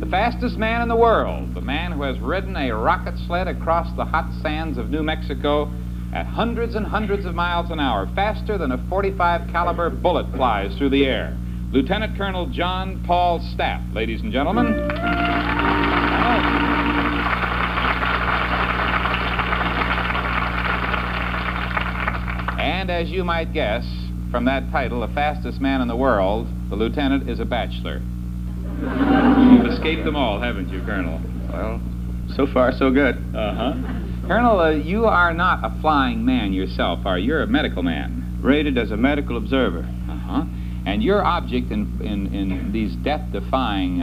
The fastest man in the world, the man who has ridden a rocket sled across the hot sands of New Mexico at hundreds and hundreds of miles an hour, faster than a .45 caliber bullet flies through the air. Lieutenant Colonel John Paul Stapp, ladies and gentlemen. And as you might guess, from that title, the fastest man in the world, the lieutenant is a bachelor. You've escaped them all, haven't you, Colonel? Well, so far so good. Uh-huh. Colonel, you are not a flying man yourself, are you? You're a medical man. Rated as a medical observer. Uh-huh. And your object in these death-defying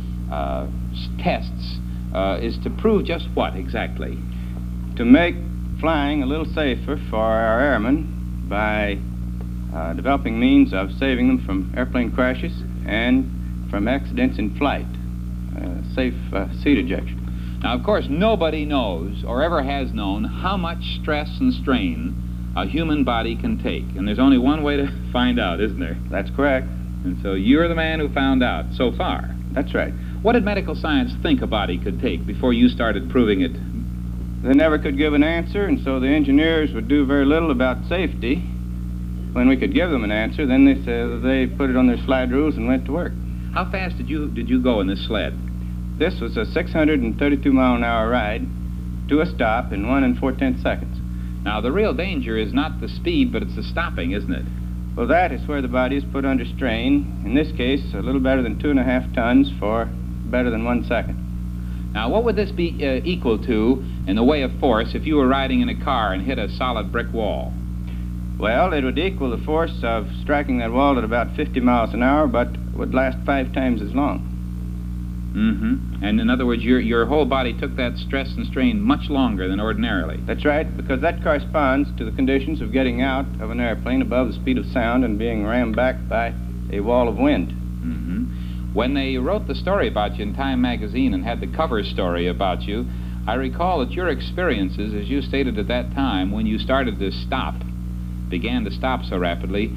tests is to prove just what, exactly? To make flying a little safer for our airmen by developing means of saving them from airplane crashes and from accidents in flight, safe seat ejection. Now, of course, nobody knows or ever has known how much stress and strain a human body can take. And there's only one way to find out, isn't there? That's correct. And so you're the man who found out so far. That's right. What did medical science think a body could take before you started proving it? They never could give an answer, and so the engineers would do very little about safety. When we could give them an answer, then they said they put it on their slide rules and went to work. How fast did you go in this sled? This was a 632-mile-an-hour ride to a stop in 1 4/10 seconds. Now, the real danger is not the speed, but it's the stopping, isn't it? Well, that is where the body is put under strain. In this case, a little better than 2.5 tons for better than 1 second. Now, what would this be equal to in the way of force if you were riding in a car and hit a solid brick wall? Well, it would equal the force of striking that wall at about 50 miles an hour, but would last 5 times as long. Mm-hmm. And in other words, your whole body took that stress and strain much longer than ordinarily. That's right, because that corresponds to the conditions of getting out of an airplane above the speed of sound and being rammed back by a wall of wind. Mm-hmm. When they wrote the story about you in Time magazine and had the cover story about you, I recall that your experiences, as you stated at that time, when you started to stop, began to stop so rapidly,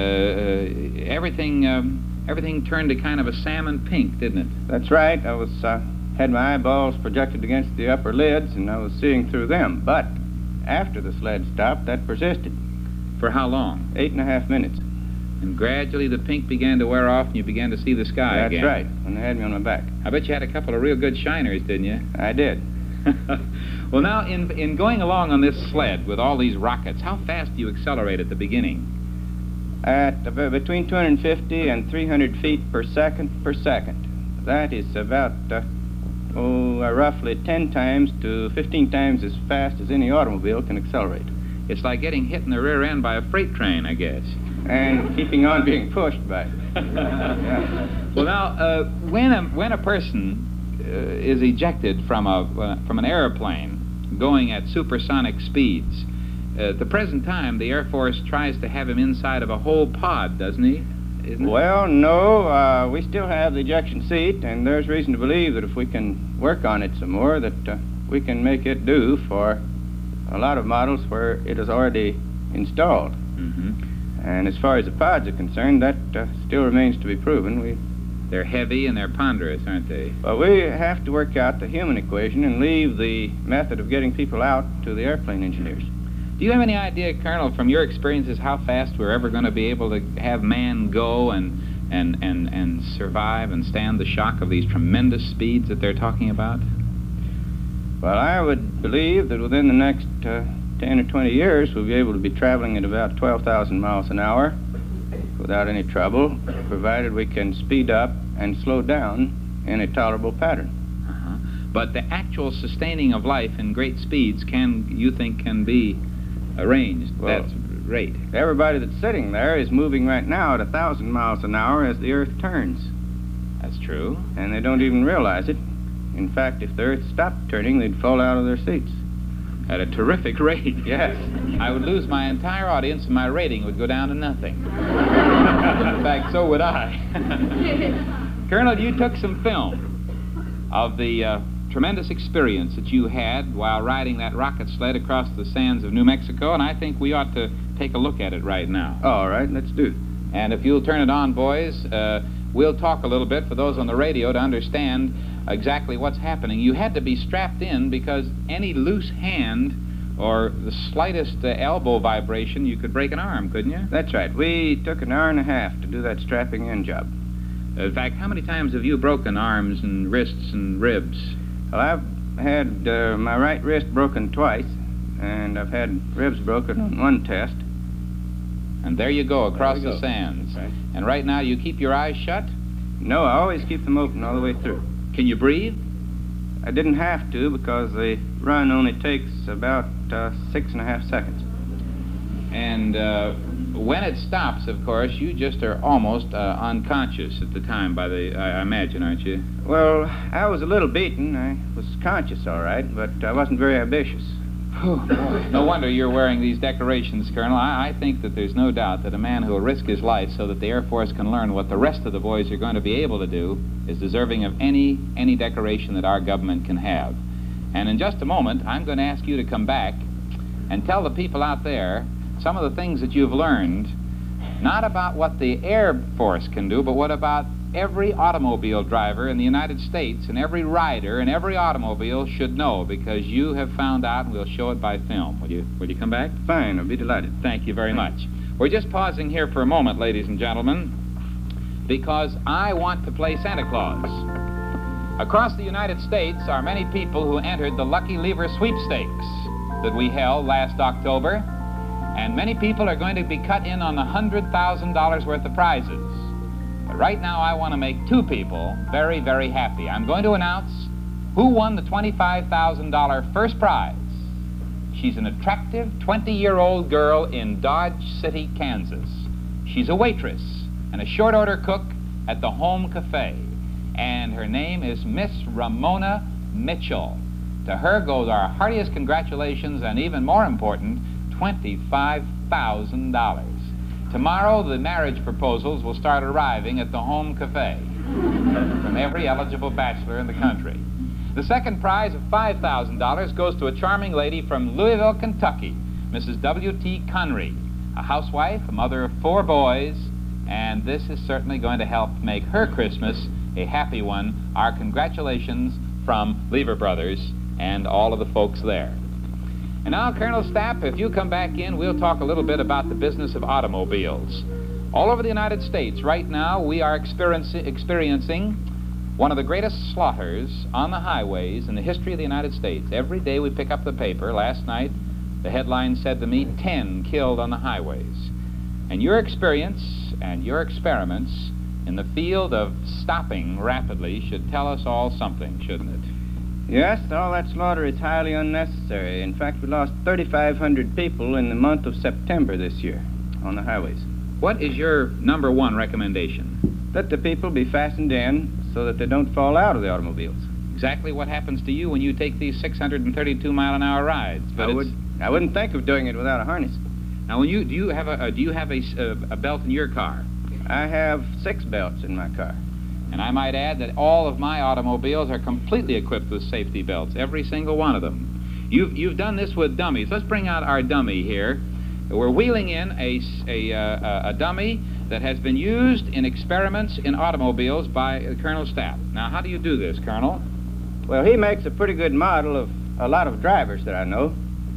everything turned to kind of a salmon pink, didn't it? That's right. I was had my eyeballs projected against the upper lids, and I was seeing through them. But after the sled stopped, that persisted. For how long? 8.5 minutes. And gradually the pink began to wear off, and you began to see the sky again. That's right, when they had me on my back. I bet you had a couple of real good shiners, didn't you? I did. Well, now, in going along on this sled with all these rockets, how fast do you accelerate at the beginning? At between 250 and 300 feet per second. That is about roughly 10 times to 15 times as fast as any automobile can accelerate. It's like getting hit in the rear end by a freight train, I guess. And keeping on being pushed by it. Yeah. Well, now, when a person is ejected from an airplane going at supersonic speeds, at the present time, the Air Force tries to have him inside of a whole pod, doesn't he? Isn't it? Well, no. We still have the ejection seat, and there's reason to believe that if we can work on it some more, that we can make it do for a lot of models where it is already installed. Mm-hmm. And as far as the pods are concerned, that still remains to be proven. They're heavy and they're ponderous, aren't they? Well, we have to work out the human equation and leave the method of getting people out to the airplane engineers. Do you have any idea, Colonel, from your experiences, how fast we're ever going to be able to have man go and survive and stand the shock of these tremendous speeds that they're talking about? Well, I would believe that within the next 10 or 20 years, we'll be able to be traveling at about 12,000 miles an hour without any trouble, provided we can speed up and slow down in a tolerable pattern. Uh-huh. But the actual sustaining of life in great speeds you think can be arranged? Well, that's rate. Everybody that's sitting there is moving right now at 1,000 miles an hour as the Earth turns. That's true. And they don't even realize it. In fact, if the Earth stopped turning, they'd fall out of their seats. At a terrific rate. Yes. I would lose my entire audience and my rating would go down to nothing. In fact, so would I. Colonel, you took some film of the tremendous experience that you had while riding that rocket sled across the sands of New Mexico, and I think we ought to take a look at it right now. All right, let's do. And if you'll turn it on, boys, we'll talk a little bit for those on the radio to understand exactly what's happening. You had to be strapped in because any loose hand or the slightest elbow vibration, you could break an arm, couldn't you? That's right. We took an hour and a half to do that strapping in job. In fact, how many times have you broken arms and wrists and ribs? Well, I've had my right wrist broken twice, and I've had ribs broken on one test. And there you go, across the sands. Right. And right now, you keep your eyes shut? No, I always keep them open all the way through. Can you breathe? I didn't have to because the run only takes about 6.5 seconds. And when it stops, of course, you just are almost unconscious at the time by the, I imagine, aren't you? Well, I was a little beaten. I was conscious, all right, but I wasn't very ambitious. Oh, boy. No wonder you're wearing these decorations, Colonel. I think that there's no doubt that a man who will risk his life so that the Air Force can learn what the rest of the boys are going to be able to do is deserving of any decoration that our government can have. And in just a moment, I'm going to ask you to come back and tell the people out there some of the things that you've learned, not about what the Air Force can do, but what about every automobile driver in the United States and every rider in every automobile should know, because you have found out, and we'll show it by film. Will you come back? Fine, I'll be delighted. Thank you very much. We're just pausing here for a moment, ladies and gentlemen, because I want to play Santa Claus. Across the United States are many people who entered the Lucky Lever Sweepstakes that we held last October, and many people are going to be cut in on the $100,000 worth of prizes. But right now, I want to make two people very, very happy. I'm going to announce who won the $25,000 first prize. She's an attractive 20-year-old girl in Dodge City, Kansas. She's a waitress and a short-order cook at the Home Cafe. And her name is Miss Ramona Mitchell. To her goes our heartiest congratulations and, even more important, $25,000. Tomorrow, the marriage proposals will start arriving at the Home Cafe from every eligible bachelor in the country. The second prize of $5,000 goes to a charming lady from Louisville, Kentucky, Mrs. W.T. Conry, a housewife, a mother of 4 boys, and this is certainly going to help make her Christmas a happy one. Our congratulations from Lever Brothers and all of the folks there. And now, Colonel Stapp, if you come back in, we'll talk a little bit about the business of automobiles. All over the United States, right now, we are experiencing one of the greatest slaughters on the highways in the history of the United States. Every day we pick up the paper. Last night, the headline said to me, 10 killed on the highways. And your experience and your experiments in the field of stopping rapidly should tell us all something, shouldn't it? Yes, all that slaughter is highly unnecessary. In fact, we lost 3,500 people in the month of September this year on the highways. What is your number one recommendation? That the people be fastened in so that they don't fall out of the automobiles. Exactly what happens to you when you take these 632-mile-an-hour rides. But I wouldn't think of doing it without a harness. Now, when do you have a belt in your car? I have 6 belts in my car. And I might add that all of my automobiles are completely equipped with safety belts, every single one of them. You've done this with dummies. Let's bring out our dummy here. We're wheeling in a dummy that has been used in experiments in automobiles by Colonel Stapp. Now, how do you do this, Colonel? Well, he makes a pretty good model of a lot of drivers that I know.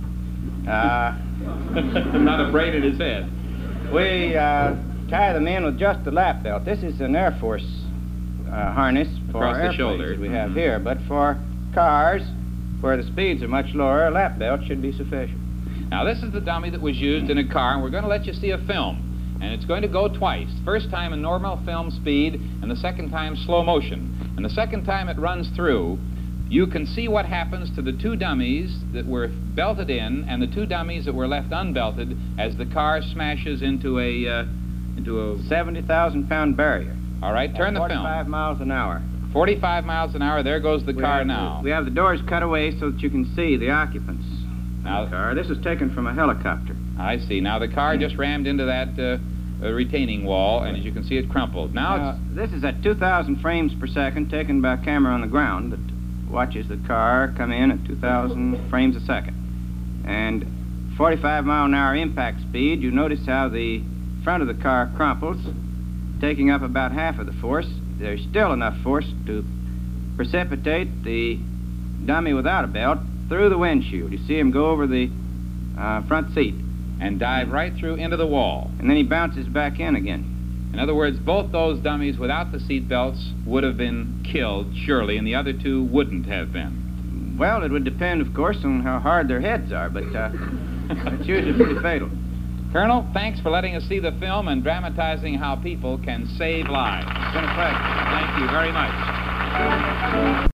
Not a braid in his head. We tie them in with just the lap belt. This is an Air Force harness for across the shoulder we have here, but for cars where the speeds are much lower, a lap belt should be sufficient. Now, this is the dummy that was used in a car, and we're going to let you see a film, and it's going to go twice. First time in normal film speed, and the second time slow motion. And the second time it runs through, you can see what happens to the 2 dummies that were belted in and the 2 dummies that were left unbelted as the car smashes into a 70,000-pound barrier. All right, turn the film. 45 miles an hour. 45 miles an hour, there goes the car now. We have the doors cut away so that you can see the occupants of the car. This is taken from a helicopter. I see. Now, the car just rammed into that retaining wall, and as you can see, it crumpled. Now this is at 2,000 frames per second, taken by a camera on the ground that watches the car come in at 2,000 frames a second. And 45-mile-an-hour impact speed, you notice how the front of the car crumples, taking up about half of the force, there's still enough force to precipitate the dummy without a belt through the windshield. You see him go over the front seat. And dive right through into the wall. And then he bounces back in again. In other words, both those dummies without the seat belts would have been killed, surely, and the other two wouldn't have been. Well, it would depend, of course, on how hard their heads are, but it's usually pretty fatal. Colonel, thanks for letting us see the film and dramatizing how people can save lives. It's been a pleasure. Thank you very much.